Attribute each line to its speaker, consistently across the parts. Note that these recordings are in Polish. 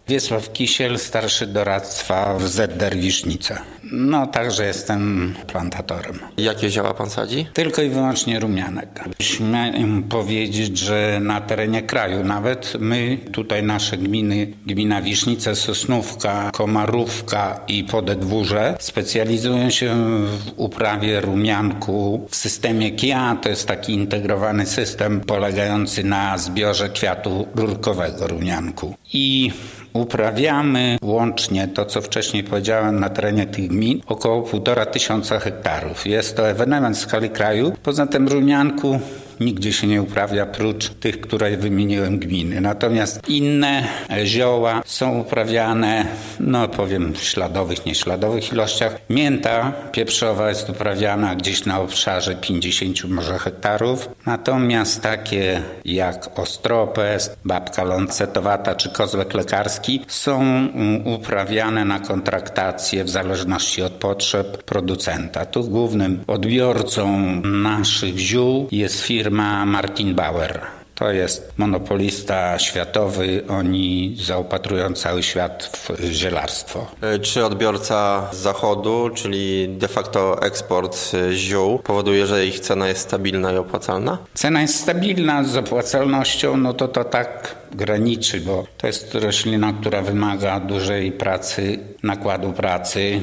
Speaker 1: Wiesław Kisiel, starszy doradztwa w ZDR Wisznice. Także jestem plantatorem.
Speaker 2: Jakie zioła pan sadzi?
Speaker 1: Tylko i wyłącznie rumianek. Śmiem powiedzieć, że na terenie kraju nawet my, tutaj nasze gminy, gmina Wisznice, Sosnówka, Komarówka i Podedwórze specjalizują się w uprawie rumianku w systemie KIA. To jest taki integrowany system polegający na zbiorze kwiatu rurkowego rumianku. I uprawiamy łącznie to, co wcześniej powiedziałem, na terenie tych gmin około 1500 hektarów. Jest to ewenement w skali kraju. Poza tym rumianku nigdzie się nie uprawia prócz tych, które wymieniłem gminy. Natomiast inne zioła są uprawiane, w śladowych, nieśladowych ilościach. Mięta pieprzowa jest uprawiana gdzieś na obszarze 50 może hektarów. Natomiast takie jak ostropest, babka lancetowata czy kozłek lekarski są uprawiane na kontraktację w zależności od potrzeb producenta. Tu głównym odbiorcą naszych ziół jest firma Martin Bauer. To jest monopolista światowy, oni zaopatrują cały świat w zielarstwo.
Speaker 2: Czy odbiorca z zachodu, czyli de facto eksport ziół, powoduje, że ich cena jest stabilna i opłacalna?
Speaker 1: Cena jest stabilna, z opłacalnością to tak graniczy, bo to jest roślina, która wymaga dużej pracy, nakładu pracy.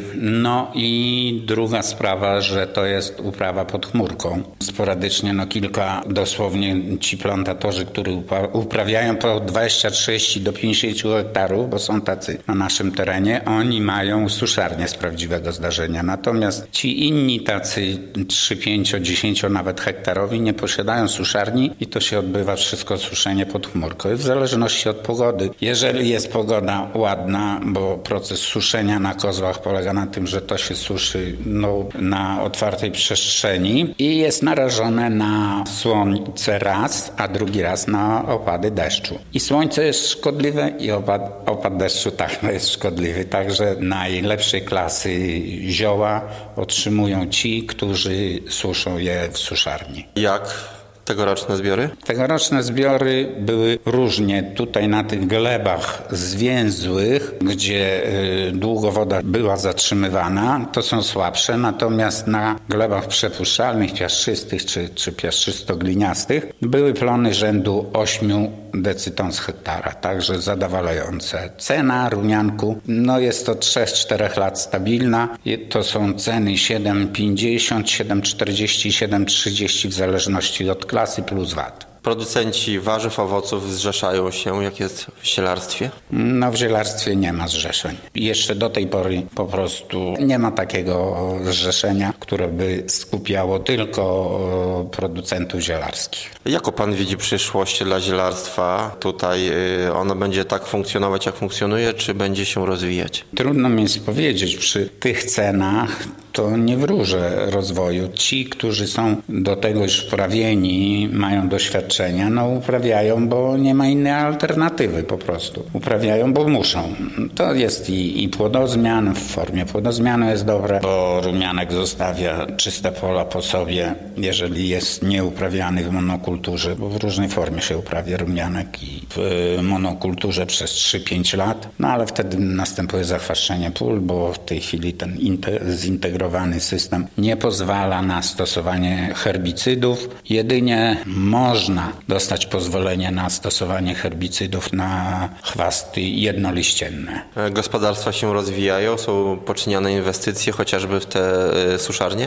Speaker 1: I druga sprawa, że to jest uprawa pod chmurką. Sporadycznie kilka, dosłownie ci plantatorzy, którzy uprawiają po 20, 30 do 50 hektarów, bo są tacy na naszym terenie, oni mają suszarnię z prawdziwego zdarzenia. Natomiast ci inni tacy 3, 5, 10 nawet hektarowi nie posiadają suszarni i to się odbywa wszystko suszenie pod chmurką. I w zależności od pogody. Jeżeli jest pogoda ładna, bo proces suszenia na kozłach polega na tym, że to się suszy na otwartej przestrzeni i jest narażone na słońce raz, a drugi raz na opady deszczu. I słońce jest szkodliwe i opad deszczu jest szkodliwy. Także najlepszej klasy zioła otrzymują ci, którzy suszą je w suszarni.
Speaker 2: Jak tegoroczne zbiory?
Speaker 1: Tegoroczne zbiory były różnie. Tutaj na tych glebach zwięzłych, gdzie długo woda była zatrzymywana, to są słabsze. Natomiast na glebach przepuszczalnych, piaszczystych czy piaszczysto-gliniastych były plony rzędu 8 decyton z hektara. Także zadowalające. Cena rumianku, jest to 3-4 lat stabilna. To są ceny 7,50, 7,40, 7,30 w zależności od klasy plus VAT.
Speaker 2: Producenci warzyw, owoców zrzeszają się, jak jest w zielarstwie?
Speaker 1: W zielarstwie nie ma zrzeszeń. Jeszcze do tej pory po prostu nie ma takiego zrzeszenia, które by skupiało tylko producentów zielarskich.
Speaker 2: Jaką pan widzi przyszłość dla zielarstwa? Tutaj ono będzie tak funkcjonować, jak funkcjonuje, czy będzie się rozwijać?
Speaker 1: Trudno mi jest powiedzieć. Przy tych cenach to nie wróżę rozwoju. Ci, którzy są do tego już wprawieni, mają doświadczenia, uprawiają, bo nie ma innej alternatywy po prostu. Uprawiają, bo muszą. To jest i płodozmian, w formie płodozmianu jest dobre, bo rumianek zostawia czyste pola po sobie, jeżeli jest nieuprawiany w monokulturze, bo w różnej formie się uprawia rumianek i w monokulturze przez 3-5 lat, ale wtedy następuje zachwaszczenie pól, bo w tej chwili ten zintegrowany system nie pozwala na stosowanie herbicydów. Jedynie można dostać pozwolenie na stosowanie herbicydów na chwasty jednoliścienne.
Speaker 2: Gospodarstwa się rozwijają, są poczyniane inwestycje chociażby w te suszarnie?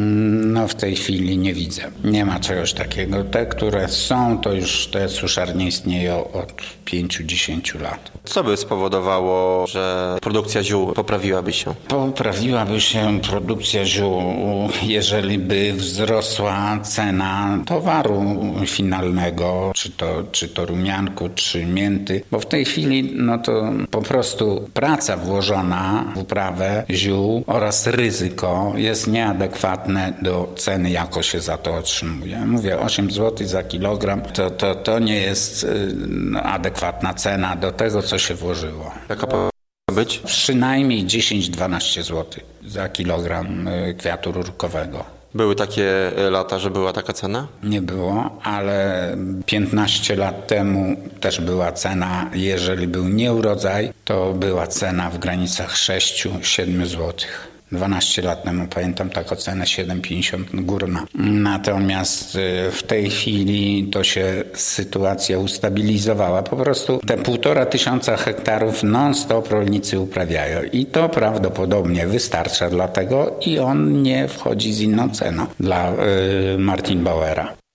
Speaker 1: W tej chwili nie widzę. Nie ma czegoś takiego. Te, które są, to już te suszarnie istnieją od 5-10 lat.
Speaker 2: Co by spowodowało, że produkcja ziół poprawiłaby się?
Speaker 1: Poprawiłaby się produkcja ziół, jeżeli by wzrosła cena towaru finalnego, czy to rumianku, czy mięty, bo w tej chwili to po prostu praca włożona w uprawę ziół oraz ryzyko jest nieadekwatne do ceny, jaką się za to otrzymuje. Mówię, 8 zł za kilogram, to nie jest adekwatna cena do tego, co się włożyło.
Speaker 2: Jaka powinna być?
Speaker 1: Przynajmniej 10-12 zł za kilogram kwiatu rurkowego.
Speaker 2: Były takie lata, że była taka cena?
Speaker 1: Nie było, ale 15 lat temu też była cena, jeżeli był nieurodzaj, to była cena w granicach 6-7 zł. 12 lat temu pamiętam taką cenę 7,50 górna. Natomiast w tej chwili to się sytuacja ustabilizowała. Po prostu te 1500 hektarów non-stop rolnicy uprawiają i to prawdopodobnie wystarcza dlatego i on nie wchodzi z inną ceną dla Martin Bauera.